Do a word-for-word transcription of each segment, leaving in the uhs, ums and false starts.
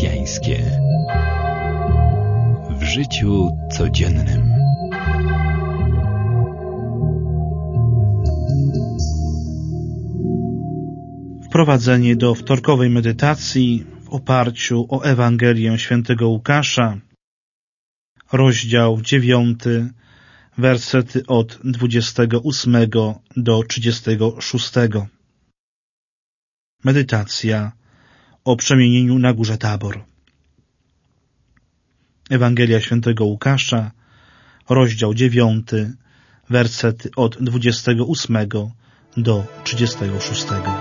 chrześcijańskie w życiu codziennym. Wprowadzenie do wtorkowej medytacji w oparciu o Ewangelię świętego Łukasza, rozdział dziewiąty, wersety od dwudziestego ósmego do trzydziestego szóstego. Medytacja o przemienieniu na górze Tabor. Ewangelia świętego Łukasza, rozdział dziewiąty, wersety od dwudziestego ósmego do trzydziestego szóstego.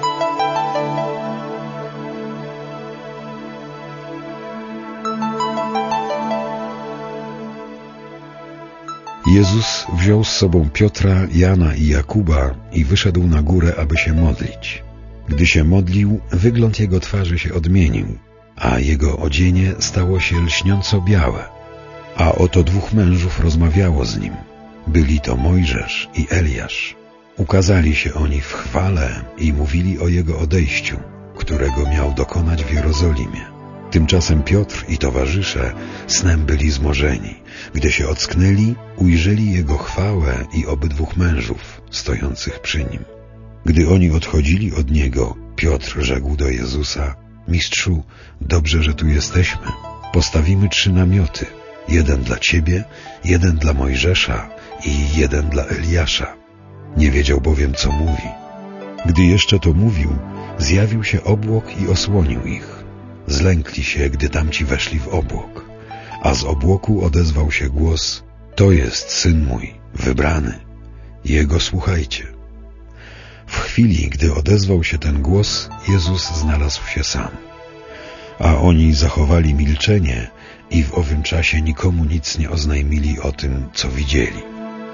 Jezus wziął z sobą Piotra, Jana i Jakuba i wyszedł na górę, aby się modlić. Gdy się modlił, wygląd jego twarzy się odmienił, a jego odzienie stało się lśniąco białe. A oto dwóch mężów rozmawiało z nim. Byli to Mojżesz i Eliasz. Ukazali się oni w chwale i mówili o jego odejściu, którego miał dokonać w Jerozolimie. Tymczasem Piotr i towarzysze snem byli zmorzeni. Gdy się ocknęli, ujrzeli jego chwałę i obydwóch mężów stojących przy nim. Gdy oni odchodzili od niego, Piotr rzekł do Jezusa: Mistrzu, dobrze, że tu jesteśmy. Postawimy trzy namioty. Jeden dla Ciebie, jeden dla Mojżesza i jeden dla Eliasza. Nie wiedział bowiem, co mówi. Gdy jeszcze to mówił, zjawił się obłok i osłonił ich. Zlękli się, gdy tamci weszli w obłok. A z obłoku odezwał się głos: To jest Syn mój, wybrany. Jego słuchajcie. W chwili, gdy odezwał się ten głos, Jezus znalazł się sam. A oni zachowali milczenie i w owym czasie nikomu nic nie oznajmili o tym, co widzieli.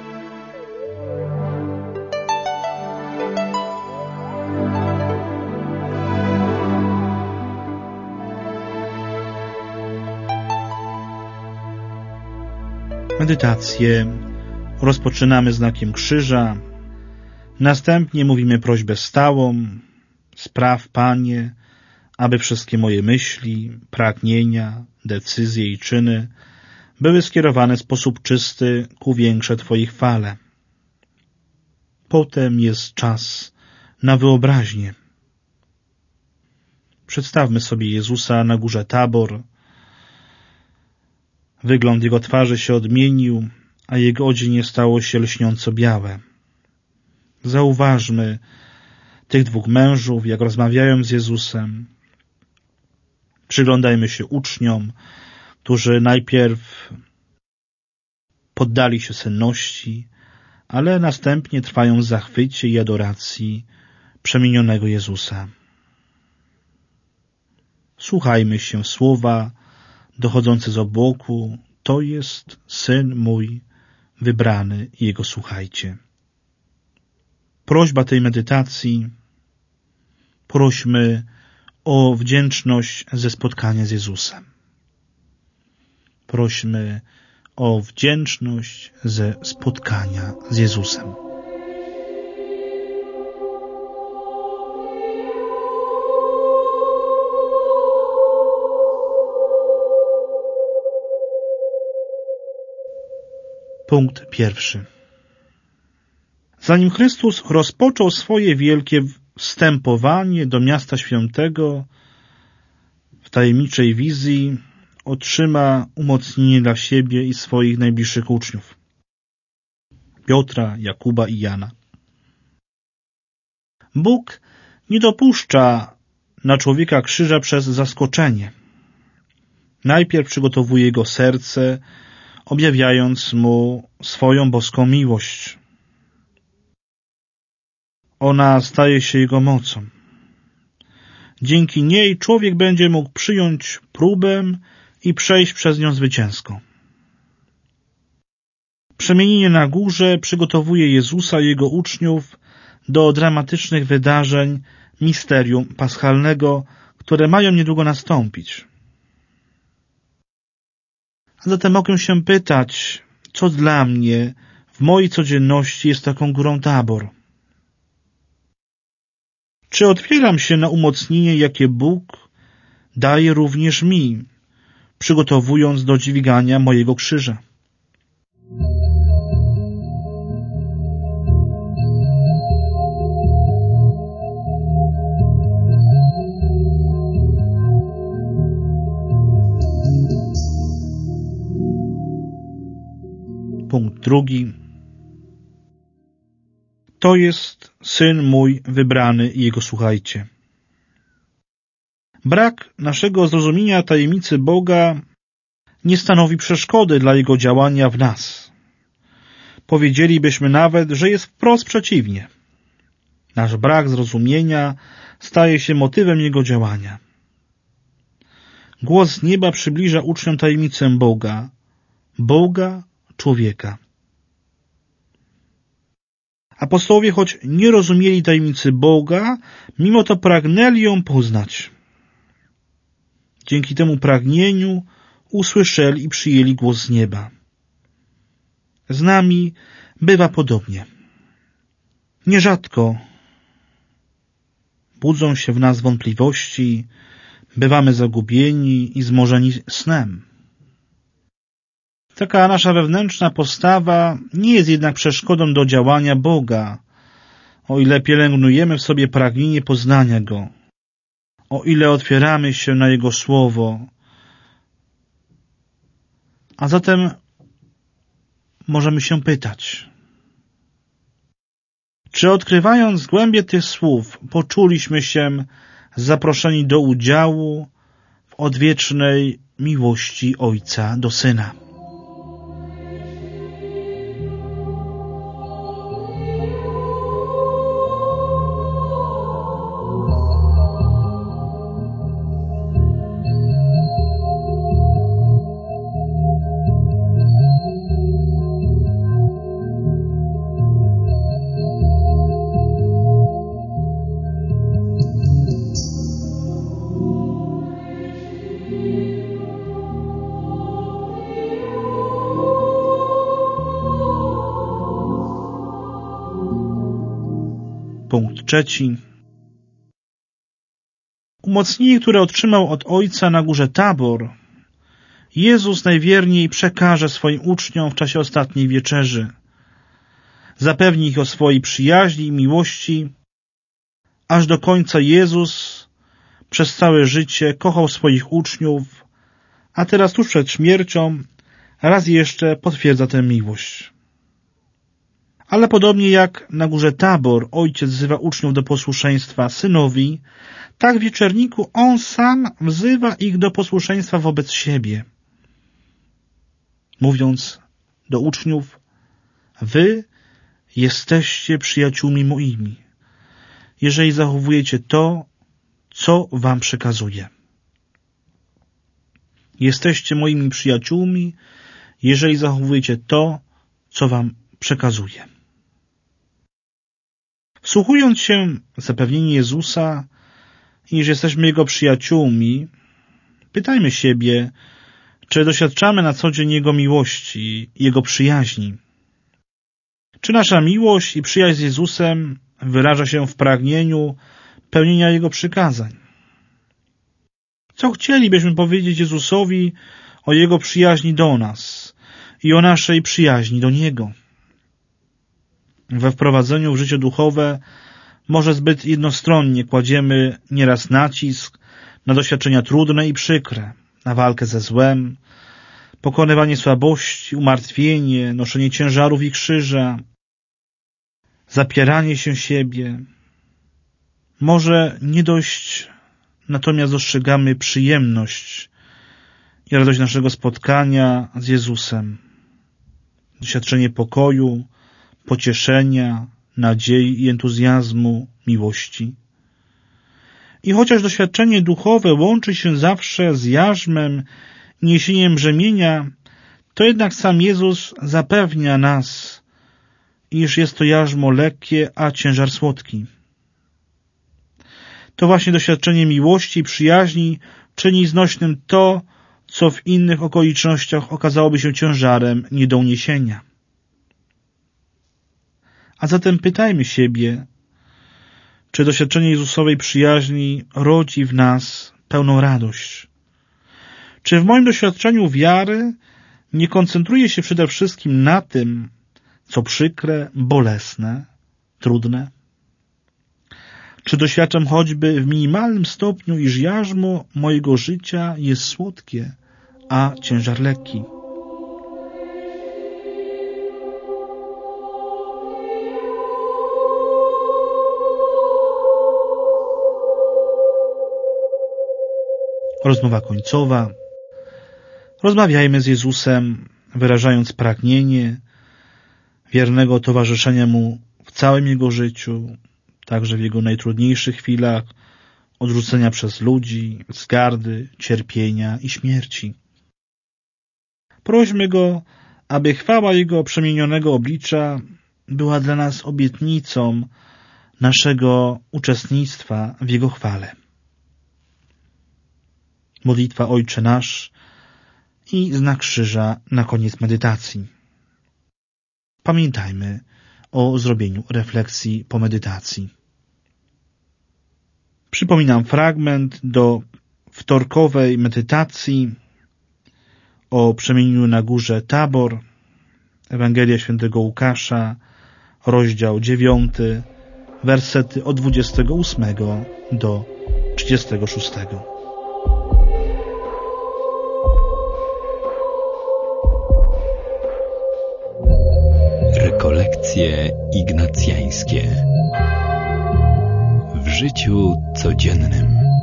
Medytację rozpoczynamy znakiem krzyża, następnie mówimy prośbę stałą: spraw, Panie, aby wszystkie moje myśli, pragnienia, decyzje i czyny były skierowane w sposób czysty ku większej Twojej chwale. Potem jest czas na wyobraźnię. Przedstawmy sobie Jezusa na górze Tabor. Wygląd Jego twarzy się odmienił, a Jego odzienie stało się lśniąco białe. Zauważmy tych dwóch mężów, jak rozmawiają z Jezusem. Przyglądajmy się uczniom, którzy najpierw poddali się senności, ale następnie trwają w zachwycie i adoracji przemienionego Jezusa. Słuchajmy się słowa dochodzące z obłoku: To jest Syn mój, wybrany, Jego słuchajcie. Prośba tej medytacji: prośmy o wdzięczność ze spotkania z Jezusem. Prośmy o wdzięczność ze spotkania z Jezusem. Punkt pierwszy. Zanim Chrystus rozpoczął swoje wielkie wstępowanie do miasta świętego, w tajemniczej wizji otrzyma umocnienie dla siebie i swoich najbliższych uczniów: Piotra, Jakuba i Jana. Bóg nie dopuszcza na człowieka krzyża przez zaskoczenie. Najpierw przygotowuje jego serce, objawiając mu swoją boską miłość. Ona staje się jego mocą. Dzięki niej człowiek będzie mógł przyjąć próbę i przejść przez nią zwycięsko. Przemienienie na górze przygotowuje Jezusa i Jego uczniów do dramatycznych wydarzeń misterium paschalnego, które mają niedługo nastąpić. A zatem mogę się pytać, co dla mnie w mojej codzienności jest taką górą Tabor? Czy otwieram się na umocnienie, jakie Bóg daj również mi, przygotowując do dźwigania mojego krzyża. Punkt drugi. To jest Syn mój wybrany i Jego słuchajcie. Brak naszego zrozumienia tajemnicy Boga nie stanowi przeszkody dla Jego działania w nas. Powiedzielibyśmy nawet, że jest wprost przeciwnie. Nasz brak zrozumienia staje się motywem Jego działania. Głos z nieba przybliża uczniom tajemnicę Boga, Boga, człowieka. Apostołowie, choć nie rozumieli tajemnicy Boga, mimo to pragnęli ją poznać. Dzięki temu pragnieniu usłyszeli i przyjęli głos z nieba. Z nami bywa podobnie. Nierzadko budzą się w nas wątpliwości, bywamy zagubieni i zmorzeni snem. Taka nasza wewnętrzna postawa nie jest jednak przeszkodą do działania Boga, o ile pielęgnujemy w sobie pragnienie poznania Go, o ile otwieramy się na Jego Słowo. A zatem możemy się pytać, czy odkrywając głębię tych słów poczuliśmy się zaproszeni do udziału w odwiecznej miłości Ojca do Syna? Punkt trzeci. Umocnienie, które otrzymał od Ojca na górze Tabor, Jezus najwierniej przekaże swoim uczniom w czasie ostatniej wieczerzy. Zapewni ich o swojej przyjaźni i miłości. Aż do końca Jezus przez całe życie kochał swoich uczniów, a teraz tuż przed śmiercią raz jeszcze potwierdza tę miłość. Ale podobnie jak na górze Tabor Ojciec wzywa uczniów do posłuszeństwa Synowi, tak w wieczerniku On sam wzywa ich do posłuszeństwa wobec siebie. Mówiąc do uczniów, wy jesteście przyjaciółmi moimi, jeżeli zachowujecie to, co wam przekazuję. Jesteście moimi przyjaciółmi, jeżeli zachowujecie to, co wam przekazuję. Wsłuchując się w zapewnienie Jezusa, iż jesteśmy Jego przyjaciółmi, pytajmy siebie, czy doświadczamy na co dzień Jego miłości, Jego przyjaźni. Czy nasza miłość i przyjaźń z Jezusem wyraża się w pragnieniu pełnienia Jego przykazań? Co chcielibyśmy powiedzieć Jezusowi o Jego przyjaźni do nas i o naszej przyjaźni do Niego? We wprowadzeniu w życie duchowe może zbyt jednostronnie kładziemy nieraz nacisk na doświadczenia trudne i przykre, na walkę ze złem, pokonywanie słabości, umartwienie, noszenie ciężarów i krzyża, zapieranie się siebie. Może nie dość natomiast dostrzegamy przyjemność i radość naszego spotkania z Jezusem, doświadczenie pokoju, pocieszenia, nadziei i entuzjazmu, miłości. I chociaż doświadczenie duchowe łączy się zawsze z jarzmem i niesieniem brzemienia, to jednak sam Jezus zapewnia nas, iż jest to jarzmo lekkie, a ciężar słodki. To właśnie doświadczenie miłości i przyjaźni czyni znośnym to, co w innych okolicznościach okazałoby się ciężarem nie do uniesienia. A zatem pytajmy siebie, czy doświadczenie Jezusowej przyjaźni rodzi w nas pełną radość? Czy w moim doświadczeniu wiary nie koncentruję się przede wszystkim na tym, co przykre, bolesne, trudne? Czy doświadczam choćby w minimalnym stopniu, iż jarzmo mojego życia jest słodkie, a ciężar lekki? Rozmowa końcowa. Rozmawiajmy z Jezusem, wyrażając pragnienie wiernego towarzyszenia Mu w całym Jego życiu, także w Jego najtrudniejszych chwilach odrzucenia przez ludzi, wzgardy, cierpienia i śmierci. Prośmy Go, aby chwała Jego przemienionego oblicza była dla nas obietnicą naszego uczestnictwa w Jego chwale. Modlitwa Ojcze Nasz i znak krzyża na koniec medytacji. Pamiętajmy o zrobieniu refleksji po medytacji. Przypominam fragment do wtorkowej medytacji o przemienieniu na górze Tabor, Ewangelia Świętego Łukasza, rozdział dziewiąty, wersety od dwudziestego ósmego do trzydziestego szóstego. Rekolekcje ignacjańskie w życiu codziennym.